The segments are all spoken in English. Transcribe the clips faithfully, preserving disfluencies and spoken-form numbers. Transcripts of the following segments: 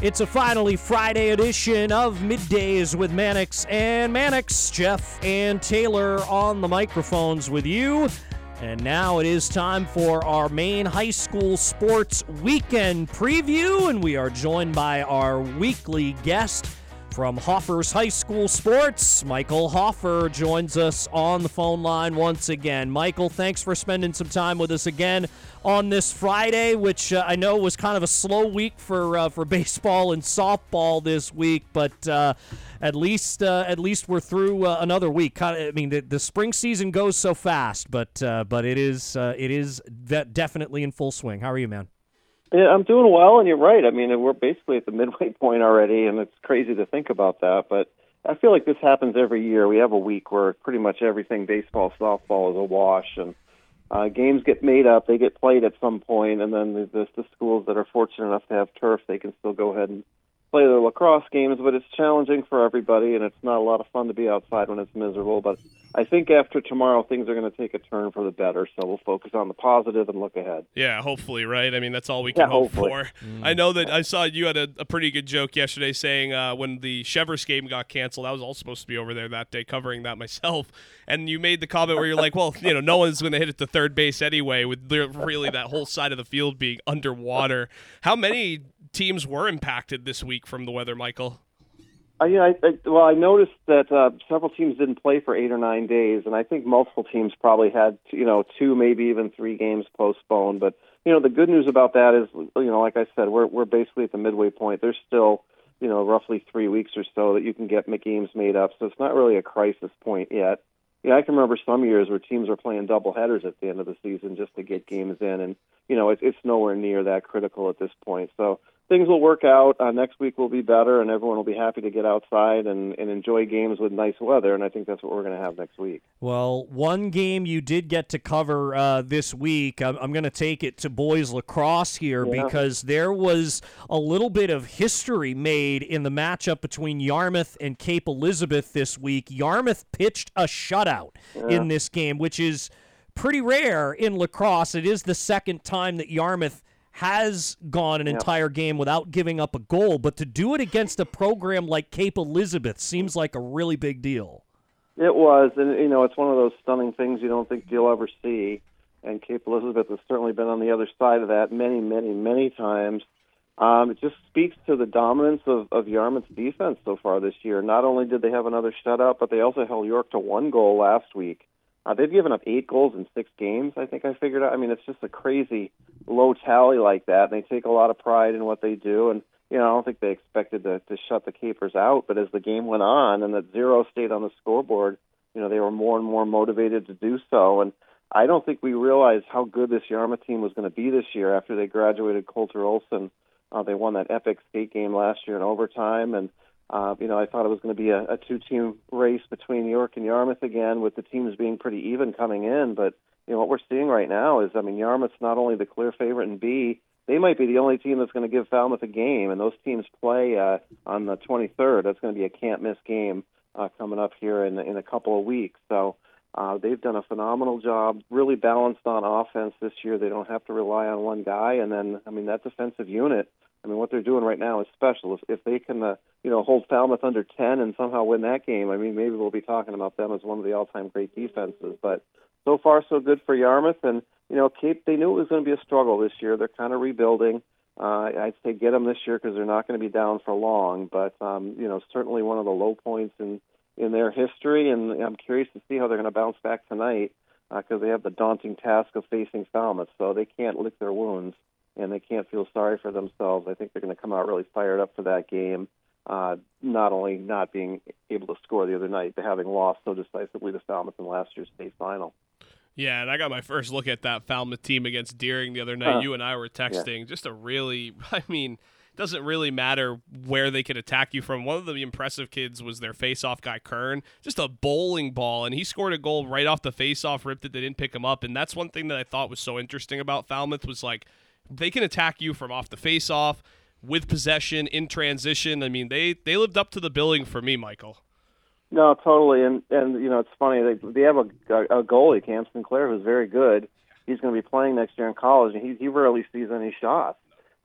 It's a finally Friday edition of Middays with Mannix and Mannix. Jeff and Taylor on the microphones with you. And now it is time for our main high school sports weekend preview, and we are joined by our weekly guest from Hoffers High School Sports. Michael Hoffer joins us on the phone line once again. Michael, thanks for spending some time with us again on this Friday, which uh, I know was kind of a slow week for uh, for baseball and softball this week, but uh, at least uh, at least we're through uh, another week. Kind of, I mean, the, the spring season goes so fast, but uh, but it is uh, it is de- definitely in full swing. How are you, man? Yeah, I'm doing well, and you're right. I mean, we're basically at the midway point already, and it's crazy to think about that. But I feel like this happens every year. We have a week where pretty much everything baseball, softball is a wash, and uh, games get made up. They get played at some point, and then the, the, the schools that are fortunate enough to have turf, they can still go ahead and play their lacrosse games. But it's challenging for everybody, and it's not a lot of fun to be outside when it's miserable. But I think after tomorrow, things are going to take a turn for the better, so we'll focus on the positive and look ahead. Yeah, hopefully, right? I mean, that's all we can yeah, hope hopefully. for. Mm. I know that I saw you had a, a pretty good joke yesterday saying uh, when the Chevrolet game got canceled, I was all supposed to be over there that day covering that myself, and you made the comment where you're like, well, you know, no one's going to hit it to third base anyway, with really that whole side of the field being underwater. How many teams were impacted this week from the weather, Michael? Uh, yeah, I, I, well, I noticed that uh, several teams didn't play for eight or nine days, and I think multiple teams probably had, you know, two, maybe even three games postponed. But you know, the good news about that is, you know, like I said, we're we're basically at the midway point. There's still, you know, roughly three weeks or so that you can get games made up, so it's not really a crisis point yet. Yeah, I can remember some years where teams were playing double headers at the end of the season just to get games in, and you know, it, it's nowhere near that critical at this point. So things will work out. Uh, next week will be better, and everyone will be happy to get outside and, and enjoy games with nice weather, and I think that's what we're going to have next week. Well, one game you did get to cover uh, this week, I'm, I'm going to take it to boys lacrosse here yeah. because there was a little bit of history made in the matchup between Yarmouth and Cape Elizabeth this week. Yarmouth pitched a shutout yeah. in this game, which is pretty rare in lacrosse. It is the second time that Yarmouth has gone an yep. entire game without giving up a goal, but to do it against a program like Cape Elizabeth seems like a really big deal. It was, and you know, it's one of those stunning things you don't think you'll ever see, and Cape Elizabeth has certainly been on the other side of that many, many, many times. Um, it just speaks to the dominance of, of Yarmouth's defense so far this year. Not only did they have another shutout, but they also held York to one goal last week. Uh, they've given up eight goals in six games, I think I figured out. I mean, it's just a crazy low tally like that, and they take a lot of pride in what they do. And, you know, I don't think they expected to, to shut the Capers out, but as the game went on and that zero stayed on the scoreboard, you know, they were more and more motivated to do so. And I don't think we realized how good this Yarmouth team was going to be this year after they graduated Coulter Olson. Uh, they won that epic state game last year in overtime, and Uh, you know, I thought it was going to be a, a two-team race between York and Yarmouth again, with the teams being pretty even coming in. But, you know, what we're seeing right now is, I mean, Yarmouth's not only the clear favorite in B, they might be the only team that's going to give Falmouth a game. And those teams play uh, on the twenty-third. That's going to be a can't-miss game uh, coming up here in, in a couple of weeks. So uh, they've done a phenomenal job, really balanced on offense this year. They don't have to rely on one guy. And then, I mean, that defensive unit, I mean, what they're doing right now is special. If, if they can, uh, you know, hold Falmouth under ten and somehow win that game, I mean, maybe we'll be talking about them as one of the all-time great defenses. But so far, so good for Yarmouth. And, you know, Cape, they knew it was going to be a struggle this year. They're kind of rebuilding. Uh, I'd say get them this year because they're not going to be down for long. But, um, you know, certainly one of the low points in, in their history. And I'm curious to see how they're going to bounce back tonight because uh, they have the daunting task of facing Falmouth. So they can't lick their wounds, and they can't feel sorry for themselves. I think they're going to come out really fired up for that game, uh, not only not being able to score the other night, but having lost so decisively to Falmouth in last year's state final. Yeah, and I got my first look at that Falmouth team against Deering the other night. Huh. You and I were texting. Yeah. Just a really, I mean, it doesn't really matter where they can attack you from. One of the impressive kids was their face-off guy, Kern. Just a bowling ball, and he scored a goal right off the face-off, ripped it, they didn't pick him up. And that's one thing that I thought was so interesting about Falmouth was, like, they can attack you from off the face-off, with possession, in transition. I mean, they, they lived up to the billing for me, Michael. No, totally. And, and you know, it's funny. They, they have a, a goalie, Cam Sinclair, who's very good. He's going to be playing next year in college, and he, he rarely sees any shots.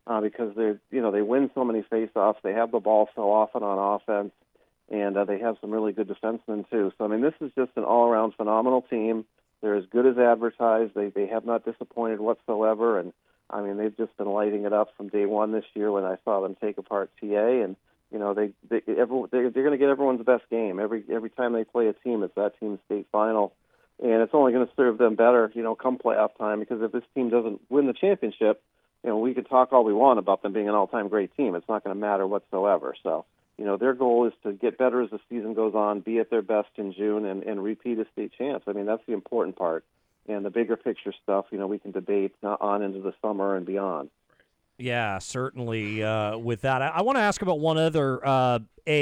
uh, because they're you know they win so many faceoffs, they have the ball so often on offense, and uh, they have some really good defensemen too. So I mean, this is just an all-around phenomenal team. They're as good as advertised. They they have not disappointed whatsoever, and I mean they've just been lighting it up from day one this year when I saw them take apart T A, and you know they they every, they're, they're going to get everyone's best game every every time they play a team. It's that team's state final, and it's only going to serve them better, you know, come playoff time. Because if this team doesn't win the championship, you know, we could talk all we want about them being an all-time great team. It's not going to matter whatsoever. So. You know, their goal is to get better as the season goes on, be at their best in June, and, and repeat a state champs. I mean, that's the important part. And the bigger picture stuff, you know, we can debate on into the summer and beyond. Yeah, certainly uh, with that. I, I want to ask about one other uh,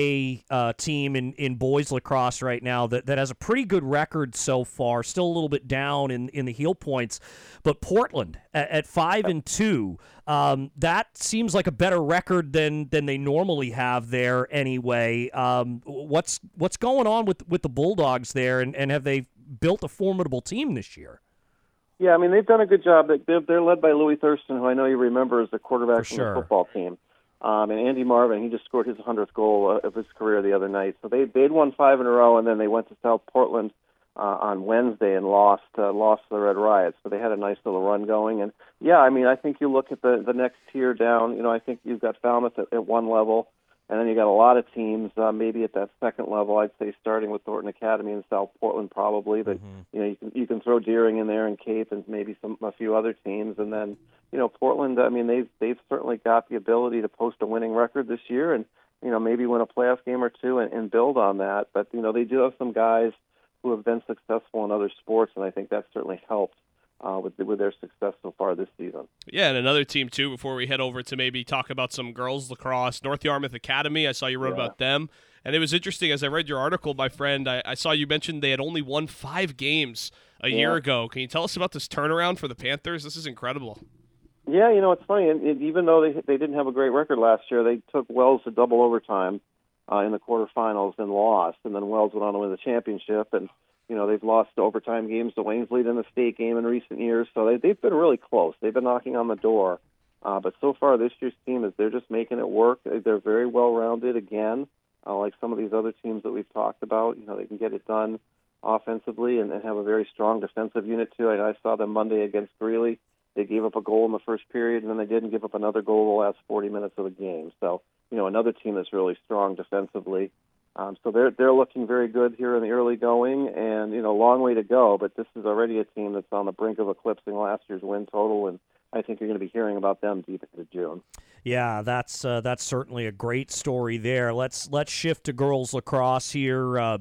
A uh, team in, in boys lacrosse right now that, that has a pretty good record so far, still a little bit down in, in the heel points, but Portland at, at five and two. Um, that seems like a better record than than they normally have there anyway. Um, what's what's going on with, with the Bulldogs there, and, and have they built a formidable team this year? Yeah, I mean, they've done a good job. They're, they're led by Louis Thurston, who I know you remember as the quarterback For from sure. the football team. Um, and Andy Marvin, he just scored his hundredth goal uh, of his career the other night. So they, they'd won five in a row, and then they went to South Portland uh, on Wednesday and lost uh, lost to the Red Riots. So they had a nice little run going. And, yeah, I mean, I think you look at the, the next tier down, you know, I think you've got Falmouth at, at one level, and then you got a lot of teams uh, maybe at that second level. I'd say starting with Thornton Academy and South Portland probably, but Mm-hmm. you know you can you can throw Deering in there and Cape and maybe some a few other teams, and then you know Portland. I mean they've they've certainly got the ability to post a winning record this year, and you know maybe win a playoff game or two and, and build on that. But you know they do have some guys who have been successful in other sports, and I think that's certainly helped. Uh, with with their success so far this season. Yeah, and another team, too, before we head over to maybe talk about some girls lacrosse, North Yarmouth Academy. I saw you wrote Yeah. about them. And it was interesting, as I read your article, my friend, I, I saw you mentioned they had only won five games a Yeah. year ago. Can you tell us about this turnaround for the Panthers? This is incredible. Yeah, you know, it's funny. And, and even though they they didn't have a great record last year, they took Wells to double overtime uh, in the quarterfinals and lost. And then Wells went on to win the championship. And, you know, they've lost overtime games to Waynesley in the state game in recent years. So they, they've been really close. They've been knocking on the door. Uh, but so far, this year's team is they're just making it work. They're very well-rounded again, uh, like some of these other teams that we've talked about. You know, they can get it done offensively and, and have a very strong defensive unit, too. I, I saw them Monday against Greeley. They gave up a goal in the first period, and then they didn't give up another goal the last forty minutes of the game. So, you know, another team that's really strong defensively. Um, so they're they're looking very good here in the early going, and you know, long way to go. But this is already a team that's on the brink of eclipsing last year's win total, and I think you're going to be hearing about them deep into June. Yeah, that's uh, that's certainly a great story there. Let's let's shift to girls lacrosse here uh,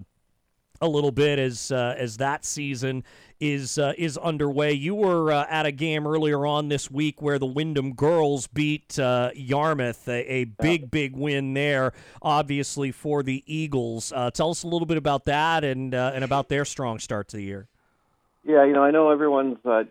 a little bit as uh, as that season is uh, is underway. You were uh, at a game earlier on this week where the Wyndham girls beat uh, Yarmouth, a, a big big win there, obviously for the Eagles. Uh, tell us a little bit about that and uh, and about their strong start to the year. Yeah, you know, I know everyone's uh,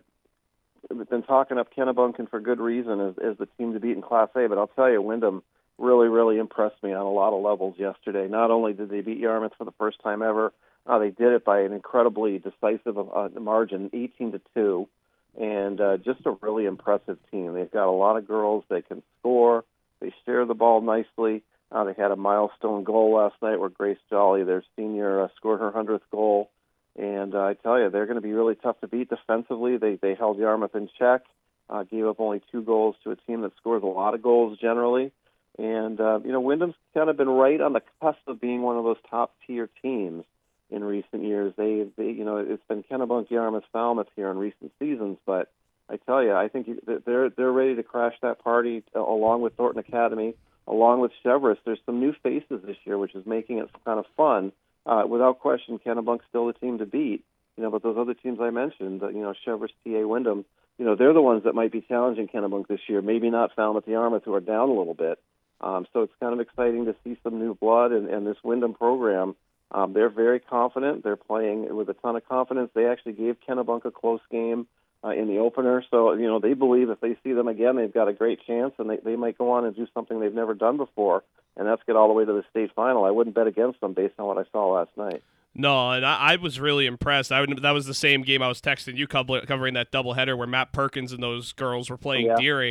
been talking up Kennebunkan for good reason as, as the team to beat in Class A, but I'll tell you, Wyndham really, really impressed me on a lot of levels yesterday. Not only did they beat Yarmouth for the first time ever, uh, they did it by an incredibly decisive uh, margin, eighteen to two, and uh, just a really impressive team. They've got a lot of girls. They can score. They share the ball nicely. Uh, they had a milestone goal last night where Grace Jolly, their senior, uh, scored her hundredth goal. And uh, I tell you, they're going to be really tough to beat defensively. They they held Yarmouth in check, uh, gave up only two goals to a team that scores a lot of goals generally. And, uh, you know, Wyndham's kind of been right on the cusp of being one of those top-tier teams in recent years. They, they you know, it's been Kennebunk, Yarmouth, Falmouth here in recent seasons. But I tell you, I think they're, they're ready to crash that party uh, along with Thornton Academy, along with Chevrolet. There's some new faces this year, which is making it kind of fun. Uh, without question, Kennebunk's still the team to beat. You know, but those other teams I mentioned, uh, you know, Chevrolet, T A, Wyndham, you know, they're the ones that might be challenging Kennebunk this year. Maybe not Falmouth, Yarmouth, who are down a little bit. Um, so it's kind of exciting to see some new blood and, and this Wyndham program. Um, they're very confident. They're playing with a ton of confidence. They actually gave Kennebunk a close game uh, in the opener. So, you know, they believe if they see them again, they've got a great chance, and they, they might go on and do something they've never done before, and that's get all the way to the state final. I wouldn't bet against them based on what I saw last night. No, and I, I was really impressed. I would, that was the same game I was texting you covering that doubleheader where Matt Perkins and those girls were playing Yeah. Deering.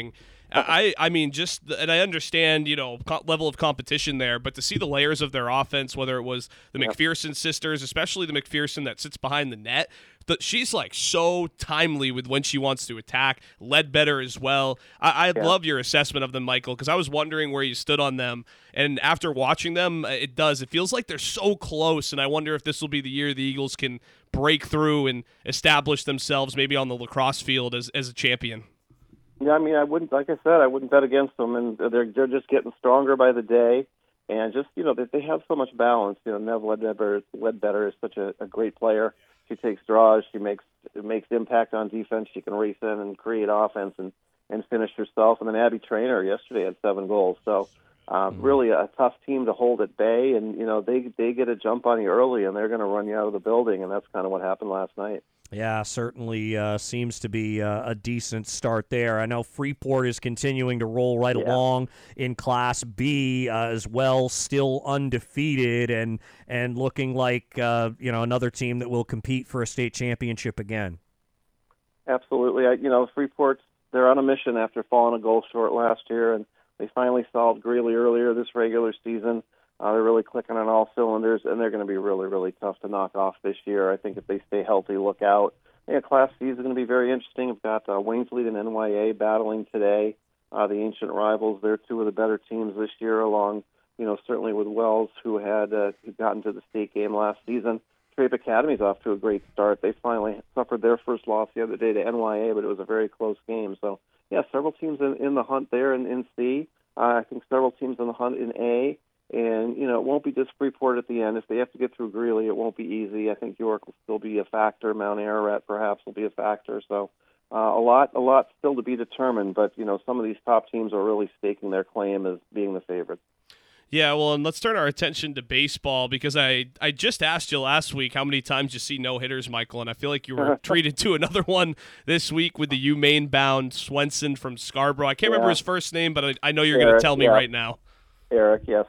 I, I mean, just the, and I understand, you know, co- level of competition there, but to see the layers of their offense, whether it was the Yep. McPherson sisters, especially the McPherson that sits behind the net, that she's like so timely with when she wants to attack. Ledbetter as well. I, I Yeah. love your assessment of them, Michael, because I was wondering where you stood on them, and after watching them, it does. It feels like they're so close, and I wonder if this will be the year the Eagles can break through and establish themselves maybe on the lacrosse field as as a champion. Yeah, I mean, I wouldn't, like I said, I wouldn't bet against them, and they're they're just getting stronger by the day, and just you know they they have so much balance. You know, Nev Ledbetter, Ledbetter is such a, a great player. She takes draws, she makes makes impact on defense. She can race in and create offense and and finish herself. And then Abby Traynor yesterday had seven goals. So uh, mm-hmm. really a tough team to hold at bay, and you know they they get a jump on you early, and they're going to run you out of the building, and that's kind of what happened last night. Yeah, certainly uh, seems to be uh, a decent start there. I know Freeport is continuing to roll right Yeah. along in Class B uh, as well, still undefeated and and looking like uh, you know another team that will compete for a state championship again. Absolutely, I, you know Freeport, they're on a mission after falling a goal short last year, and they finally solved Greeley earlier this regular season. Uh, they're really clicking on all cylinders, and they're going to be really, really tough to knock off this year. I think if they stay healthy, look out. Yeah, Class C is going to be very interesting. We've got uh, Waynesleyan and N Y A battling today. Uh, the ancient rivals, they're two of the better teams this year, along, you know, certainly with Wells, who had uh, who gotten to the state game last season. Trape Academy's off to a great start. They finally suffered their first loss the other day to N Y A, but it was a very close game. So, yeah, several teams in, in the hunt there in, in C. Uh, I think several teams in the hunt in A. And, you know, it won't be just Freeport at the end. If they have to get through Greeley, it won't be easy. I think York will still be a factor. Mount Ararat perhaps will be a factor. So uh, a lot a lot still to be determined. But, you know, some of these top teams are really staking their claim as being the favorites. Yeah, well, and let's turn our attention to baseball because I, I just asked you last week how many times you see no-hitters, Michael, and I feel like you were treated to another one this week with the UMaine-bound Swenson from Scarborough. I can't yeah. remember his first name, but I, I know you're going to tell me yeah. right now. Eric, yes.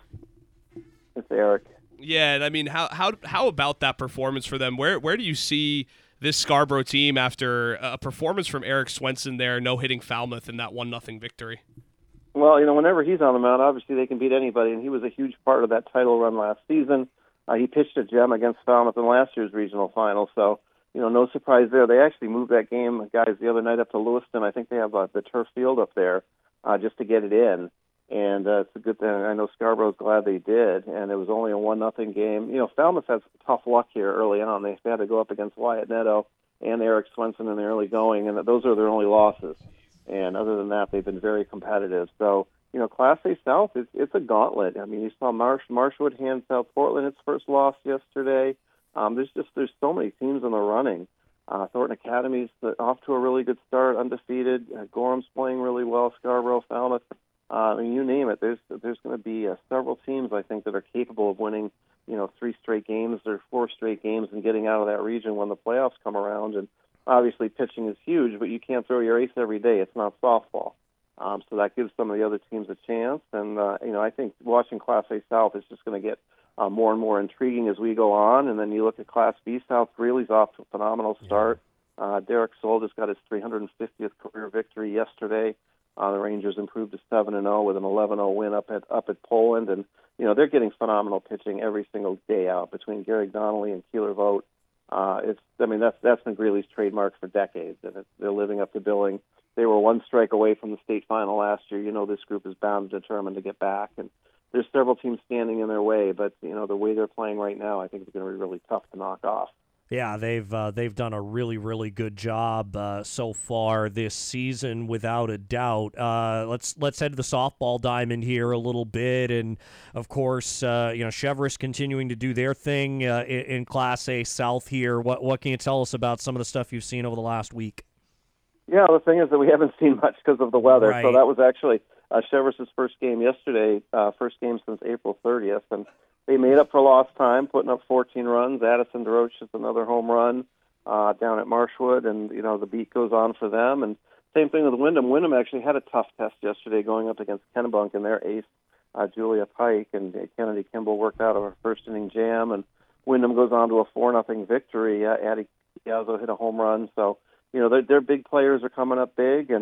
It's Eric. Yeah, and I mean, how how how about that performance for them? Where where do you see this Scarborough team after a performance from Eric Swenson there, no hitting Falmouth in that one nothing victory? Well, you know, whenever he's on the mound, obviously they can beat anybody, and he was a huge part of that title run last season. Uh, he pitched a gem against Falmouth in last year's regional final, so you know, no surprise there. They actually moved that game, guys, the other night up to Lewiston. I think they have uh, the turf field up there uh, just to get it in. And uh, it's a good thing. I know Scarborough's glad they did, and it was only a one nothing game. You know, Falmouth has tough luck here early on. They had to go up against Wyatt Neto and Eric Swenson in the early going, and those are their only losses. And other than that, they've been very competitive. So, you know, Class A South, it's, it's a gauntlet. I mean, you saw Marsh, Marshwood hand South Portland its first loss yesterday. Um, there's just there's so many teams in the running. Uh, Thornton Academy's off to a really good start, undefeated. Uh, Gorham's playing really well. Scarborough, Falmouth. Uh, I mean, you name it. There's there's going to be uh, several teams, I think, that are capable of winning, you know, three straight games or four straight games and getting out of that region when the playoffs come around. And obviously, pitching is huge, but you can't throw your ace every day. It's not softball. Um, so that gives some of the other teams a chance. And uh, you know, I think watching Class A South is just going to get uh, more and more intriguing as we go on. And then you look at Class B South. Greeley's off to a phenomenal start. Uh, Derek Soul just got his three hundred fiftieth career victory yesterday. Uh, the Rangers improved to seven and oh with an eleven oh win up at up at Poland, and you know they're getting phenomenal pitching every single day out between Gary Donnelly and Keeler Vogt. Uh, it's I mean that's that's been Greeley's trademark for decades, and it's, they're living up to billing. They were one strike away from the state final last year. You know this group is bound and determined to get back, and there's several teams standing in their way. But you know the way they're playing right now, I think it's going to be really tough to knock off. Yeah, they've uh, they've done a really, really good job uh, so far this season, without a doubt. Uh, let's let's head to the softball diamond here a little bit, and of course, uh, you know, Cheverus continuing to do their thing uh, in, in Class A South here. What what can you tell us about some of the stuff you've seen over the last week? Yeah, the thing is that we haven't seen much because of the weather. Right. So that was actually uh, Cheverus's first game yesterday, uh, first game since April thirtieth, and they made up for lost time, putting up fourteen runs. Addison DeRoche is another home run uh, down at Marshwood, and you know the beat goes on for them. And same thing with Wyndham. Wyndham actually had a tough test yesterday, going up against Kennebunk and their ace uh, Julia Pike, and uh, Kennedy Kimball worked out of her first inning jam, and Wyndham goes on to a four nothing victory. Uh, Addie Piazzo hit a home run, so you know their their big players are coming up big, and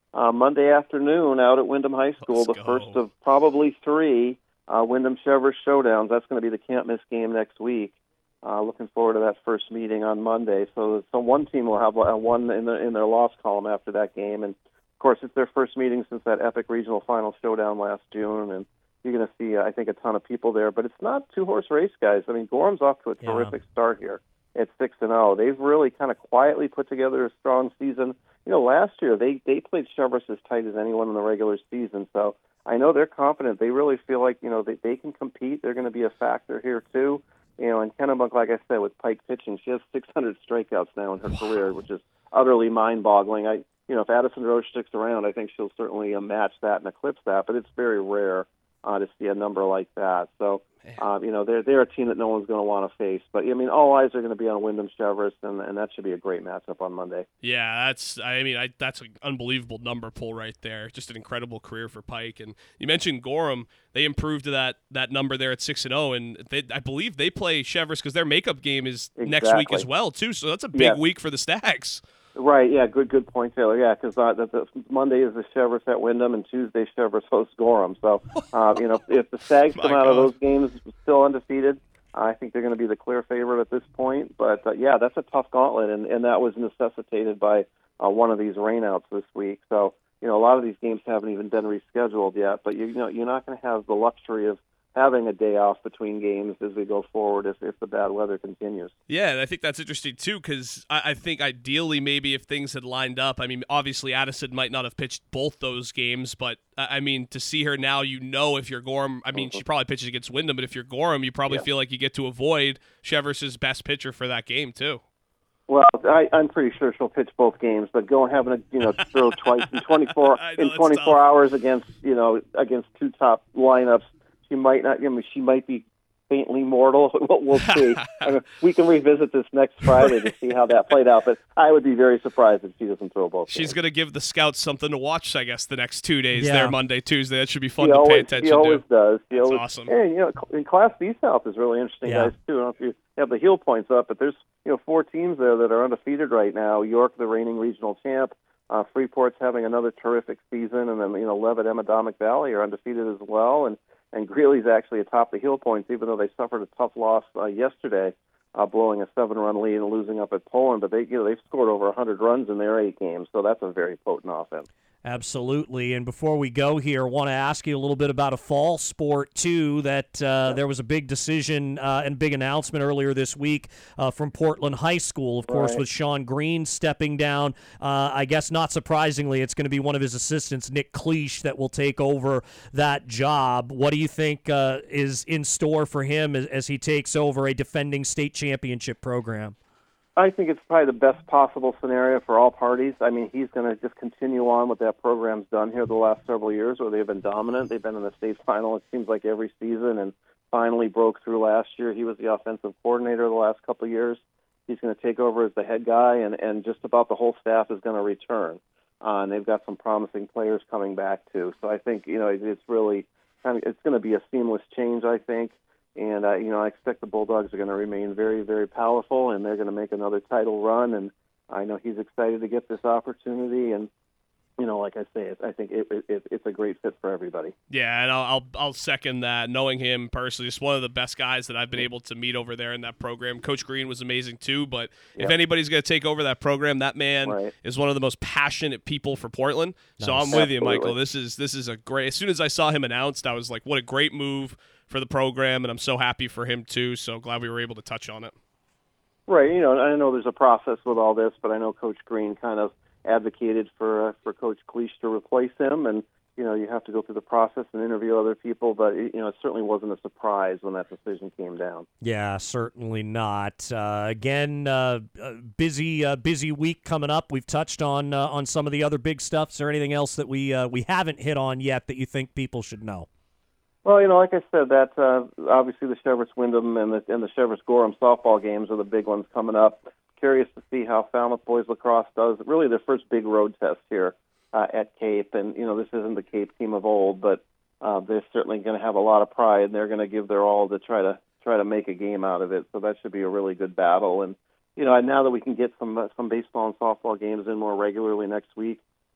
uh, Monday afternoon out at Wyndham High School, Let's the go. first of probably three uh, Wyndham-Chevrolet showdowns. That's going to be the can't-miss game next week. Uh, looking forward to that first meeting on Monday. So, so one team will have uh, one in, the, in their loss column after that game. And, of course, it's their first meeting since that epic regional final showdown last June. And you're going to see, uh, I think, a ton of people there. But it's not two-horse race, guys. I mean, Gorham's off to a terrific Yeah. start here at six and oh. They've really kind of quietly put together a strong season. You know, last year they, they played Chevrolet as tight as anyone in the regular season. So I know they're confident. They really feel like, you know, they, they can compete. They're going to be a factor here, too. You know, and Kennebunk, like I said, with Pike pitching, she has six hundred strikeouts now in her wow. career, which is utterly mind-boggling. I, you know, if Addison Roche sticks around, I think she'll certainly uh, match that and eclipse that. But it's very rare uh, to see a number like that. So, uh, you know, they're they're a team that no one's going to want to face. But I mean, all eyes are going to be on Wyndham Chevrolet, and, and that should be a great matchup on Monday. Yeah, that's. I mean, I, that's an unbelievable number pull right there. Just an incredible career for Pike. And you mentioned Gorham; they improved to that that number there at six and zero, and they, I believe they play Chevrolet because their makeup game is exactly. next week as well too. So that's a big yes. week for the Stags. Right, yeah, good good point, Taylor. Yeah, because uh, the, the, Monday is the Chevrolet at Wyndham, and Tuesday Chevrolet hosts Gorham. So, uh, you know, if the Stags come out God. of those games still undefeated, I think they're going to be the clear favorite at this point. But, uh, yeah, that's a tough gauntlet, and, and that was necessitated by uh, one of these rainouts this week. So, you know, a lot of these games haven't even been rescheduled yet, but, you, you know, you're not going to have the luxury of having a day off between games as we go forward if, if the bad weather continues. Yeah, and I think that's interesting too because I, I think ideally maybe if things had lined up, I mean, obviously Addison might not have pitched both those games, but uh, I mean, to see her now, you know, if you're Gorham, I mean, mm-hmm. she probably pitches against Wyndham, but if you're Gorham, you probably yeah. feel like you get to avoid Chevrolet's best pitcher for that game too. Well, I, I'm pretty sure she'll pitch both games, but going having a you know throw twice in twenty-four know, in twenty-four tough. hours against you know against two top lineups. She might not. I mean, she might be faintly mortal. We'll see. I mean, we can revisit this next Friday to see how that played out. But I would be very surprised if she doesn't throw both. She's games. going to give the scouts something to watch, I guess, the next two days. Yeah. There, Monday, Tuesday. That should be fun she to always, pay attention she always to. Does. She That's always, awesome. And you know, in Class B South is really interesting, Yeah. guys. Too. I don't know if you have the heel points up, but there's you know four teams there that are undefeated right now. York, the reigning regional champ. Uh, Freeport's having another terrific season, and then you know Levitt, Emadomic Valley are undefeated as well, and. And Greeley's actually atop the heel points, even though they suffered a tough loss uh, yesterday, uh, blowing a seven-run lead and losing up at Poland. But they, you know, they've scored over one hundred runs in their eight games, so that's a very potent offense. Absolutely. And before we go here, I want to ask you a little bit about a fall sport, too, that uh, there was a big decision uh, and big announcement earlier this week uh, from Portland High School, of course, right. with Sean Green stepping down. Uh, I guess not surprisingly, it's going to be one of his assistants, Nick Cleash, that will take over that job. What do you think uh, is in store for him as, as he takes over a defending state championship program? I think it's probably the best possible scenario for all parties. I mean, he's going to just continue on what that program's done here the last several years where they've been dominant. They've been in the state final, it seems like, every season and finally broke through last year. He was the offensive coordinator the last couple of years. He's going to take over as the head guy, and, and just about the whole staff is going to return. Uh, and they've got some promising players coming back, too. So I think, you know, it, it's really kind of, it's going to be a seamless change, I think. And, uh, you know, I expect the Bulldogs are going to remain very, very powerful, and they're going to make another title run. And I know he's excited to get this opportunity. And, you know, like I say, I think it, it, it's a great fit for everybody. Yeah, and I'll, I'll I'll second that. Knowing him personally, just one of the best guys that I've been able to meet over there in that program. Coach Green was amazing too, but yep. if anybody's going to take over that program, that man right. is one of the most passionate people for Portland. Nice. So I'm with Absolutely. you, Michael. This is this is a great. As soon as I saw him announced, I was like, what a great move for the program, and I'm so happy for him too. So glad we were able to touch on it. Right. You know, I know there's a process with all this, but I know Coach Green kind of advocated for uh, for Coach Cleash to replace him, and you know you have to go through the process and interview other people. But it, you know, it certainly wasn't a surprise when that decision came down. Yeah, certainly not. Uh, again, uh, uh, busy uh, busy week coming up. We've touched on uh, on some of the other big stuff. Is there anything else that we uh, we haven't hit on yet that you think people should know? Well, you know, like I said, that uh, obviously the Chevrolet Wyndham and the, and the Chevrolet Gorham softball games are the big ones coming up. Curious to see how Falmouth Boys Lacrosse does. Really their first big road test here uh, at Cape. And, you know, this isn't the Cape team of old, but uh, they're certainly going to have a lot of pride, and they're going to give their all to try to try to make a game out of it. So that should be a really good battle. And, you know, now that we can get some uh, some baseball and softball games in more regularly next week,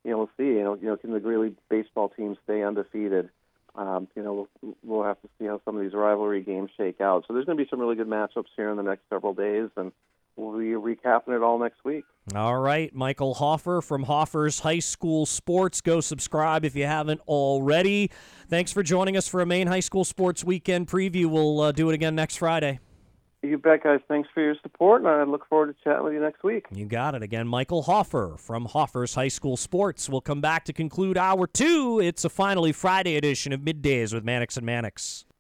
you know, we'll see. You know, you know, can the Greeley baseball team stay undefeated? Um, you know, we'll, we'll have to see how some of these rivalry games shake out. So there's going to be some really good matchups here in the next several days, and we'll be recapping it all next week. All right, Michael Hoffer from Hoffer's High School Sports. Go subscribe if you haven't already. Thanks for joining us for a Maine High School Sports Weekend preview. We'll uh, do it again next Friday. You bet, guys. Thanks for your support, and I look forward to chatting with you next week. You got it. Again, Michael Hoffer from Hoffer's High School Sports. We'll come back to conclude hour two. It's a finally Friday edition of Middays with Mannix and Mannix.